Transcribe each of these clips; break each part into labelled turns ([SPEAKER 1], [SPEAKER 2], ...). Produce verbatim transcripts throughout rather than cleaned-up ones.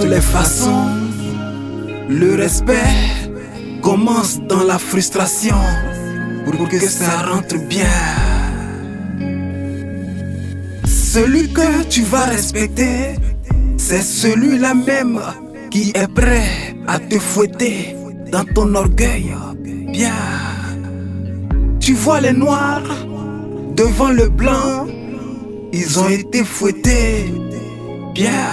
[SPEAKER 1] toutes les façons. Le respect commence dans la frustration pour que ça rentre bien. Celui que tu vas respecter, c'est celui-là même qui est prêt à te fouetter dans ton orgueil. Bien. Tu vois les noirs devant le blanc, ils ont été fouettés. Bien.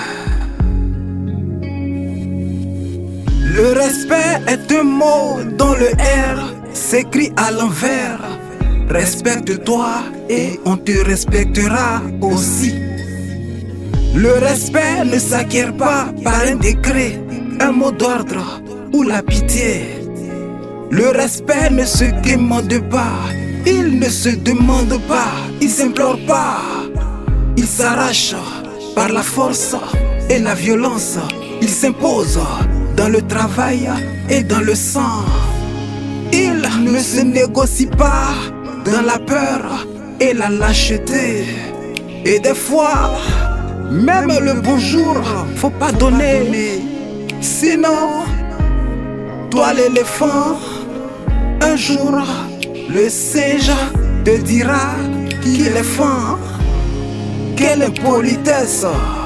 [SPEAKER 1] Le respect est un mot dont le R s'écrit à l'envers. Respecte-toi et on te respectera aussi. Le respect ne s'acquiert pas par un décret, un mot d'ordre ou la pitié. Le respect ne se demande pas, il ne se demande pas, il s'implore pas. Il s'arrache par la force et la violence. Il s'impose dans le travail et dans le sang. Il ne se négocie pas dans la peur et la lâcheté. Et des fois, même le bonjour, faut pas donner. Sinon, toi l'éléphant, un jour, le singe te dira qu'il est fin. Quelle impolitesse!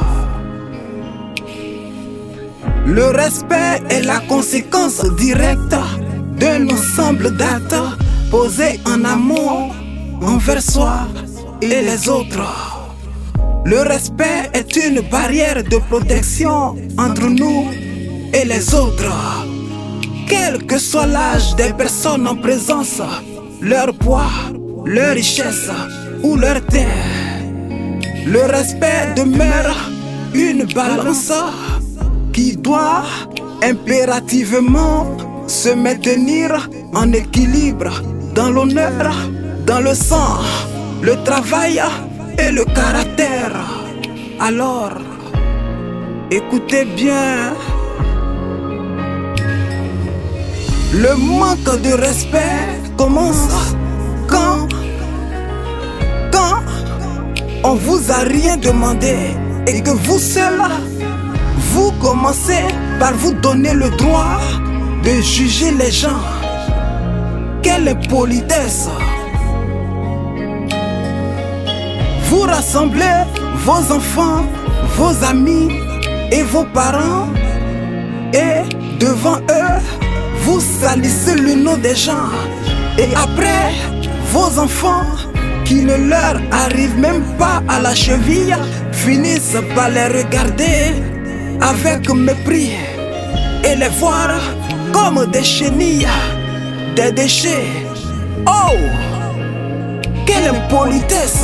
[SPEAKER 1] Le respect est la conséquence directe d'un ensemble d'actes posés en amont envers soi et les autres. Le respect est une barrière de protection entre nous et les autres. Quel que soit l'âge des personnes en présence, leur poids, leur richesse ou leur terre, le respect demeure une balance qui doit impérativement se maintenir en équilibre dans l'honneur, dans le sang, le travail et le caractère. Alors, écoutez bien. Le manque de respect commence quand, quand on vous a rien demandé et que vous seul, vous commencez par vous donner le droit de juger les gens. Quelle impolitesse! Vous rassemblez vos enfants, vos amis et vos parents et devant eux, vous salissez le nom des gens. Et après, vos enfants qui ne leur arrivent même pas à la cheville finissent par les regarder avec mépris et les voir comme des chenilles, des déchets. Oh! Quelle impolitesse!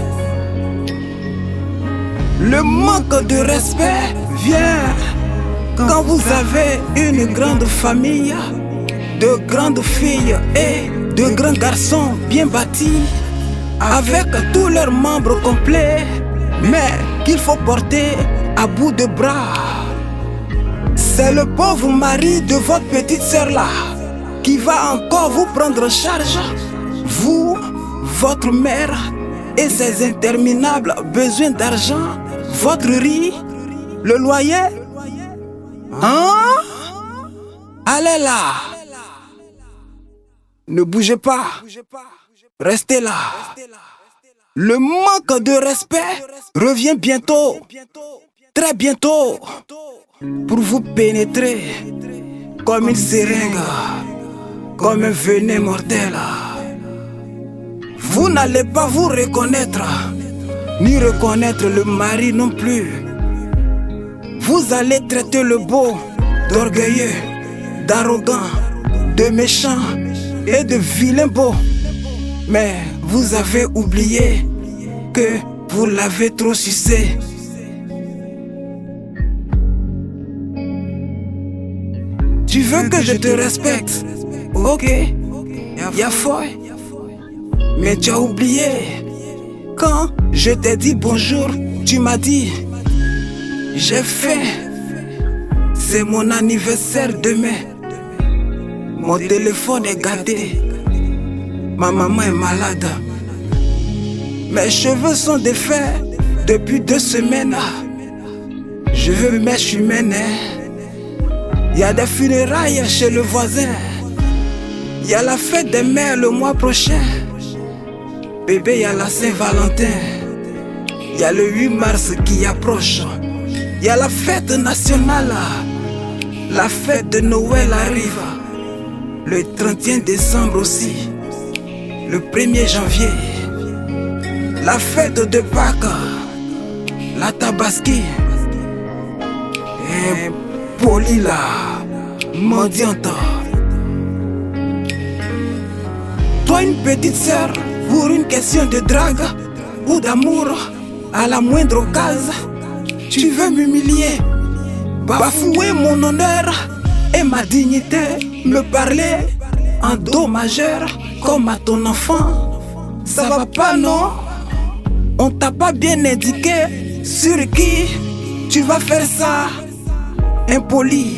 [SPEAKER 1] Le manque de respect vient quand vous avez une grande famille, de grandes filles et de grands garçons bien bâtis, avec tous leurs membres complets, mais qu'il faut porter à bout de bras. C'est le pauvre mari de votre petite sœur là qui va encore vous prendre en charge, vous, votre mère et ses interminables besoins d'argent, votre riz, le loyer. Hein? Allez là! Ne bougez pas! Restez là! Le manque de respect revient bientôt, très bientôt, pour vous pénétrer comme une seringue, comme un venin mortel. Vous n'allez pas vous reconnaître, ni reconnaître le mari non plus. Vous allez traiter le beau d'orgueilleux, d'arrogant, de méchant et de vilain beau. Mais vous avez oublié que vous l'avez trop sucé. Tu veux que je te respecte? Ok, y'a foi. Mais tu as oublié. Quand je t'ai dit bonjour, tu m'as dit j'ai faim. C'est mon anniversaire demain. Mon téléphone est gâté. Ma maman est malade. Mes cheveux sont défaits depuis deux semaines. Je veux mèche humaine. Y a des funérailles chez le voisin. Y a la fête des mères le mois prochain. Bébé, y a la Saint-Valentin. Y a le huit mars qui approche. Y a la fête nationale. La fête de Noël arrive. Le trente et un décembre aussi. Le premier janvier. La fête de Pâques. La Tabaski. Et Poli là, mendiante. Toi une petite sœur, pour une question de drague ou d'amour, à la moindre occasion, tu veux m'humilier, bafouer mon honneur et ma dignité, me parler en do majeur comme à ton enfant. Ça va pas non? On t'a pas bien indiqué sur qui tu vas faire ça? Impoli.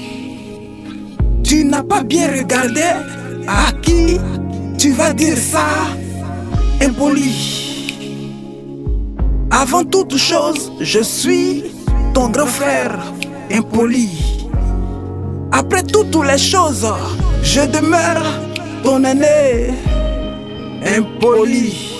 [SPEAKER 1] Tu n'as pas bien regardé à qui tu vas dire ça? Impoli. Avant toute chose, je suis ton grand frère. Impoli. Après toutes les choses, je demeure ton aîné. Impoli.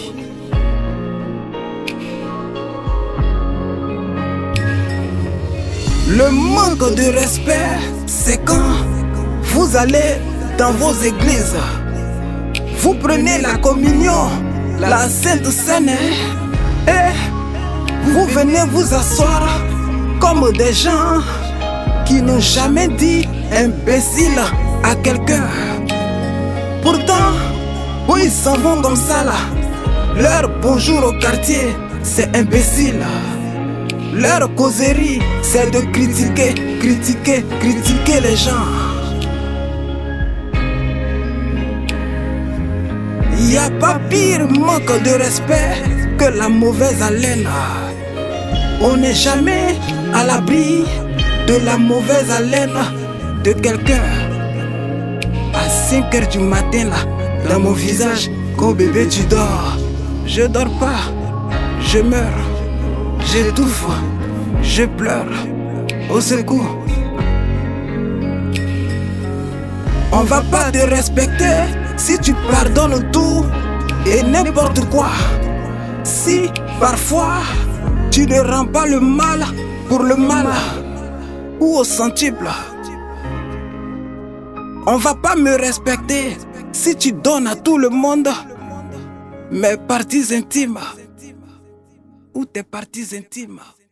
[SPEAKER 1] Le manque de respect, c'est quand vous allez dans vos églises, vous prenez la communion, la Sainte Seine, et vous venez vous asseoir comme des gens qui n'ont jamais dit imbécile à quelqu'un. Pourtant, oui, ils s'en vont comme ça là. Leur bonjour au quartier, c'est imbécile. Leur causerie, c'est de critiquer, critiquer, critiquer les gens. Il n'y a pas pire manque de respect que la mauvaise haleine. On n'est jamais à l'abri de la mauvaise haleine de quelqu'un. À cinq heures du matin là, dans mon visage, quand bébé tu dors. Je dors pas, je meurs. J'étouffe, je pleure, au secours. On va pas te respecter si tu pardonnes tout et n'importe quoi. Si parfois tu ne rends pas le mal pour le mal ou au centuple. On va pas me respecter si tu donnes à tout le monde mes parties intimes ou tes parties intimes.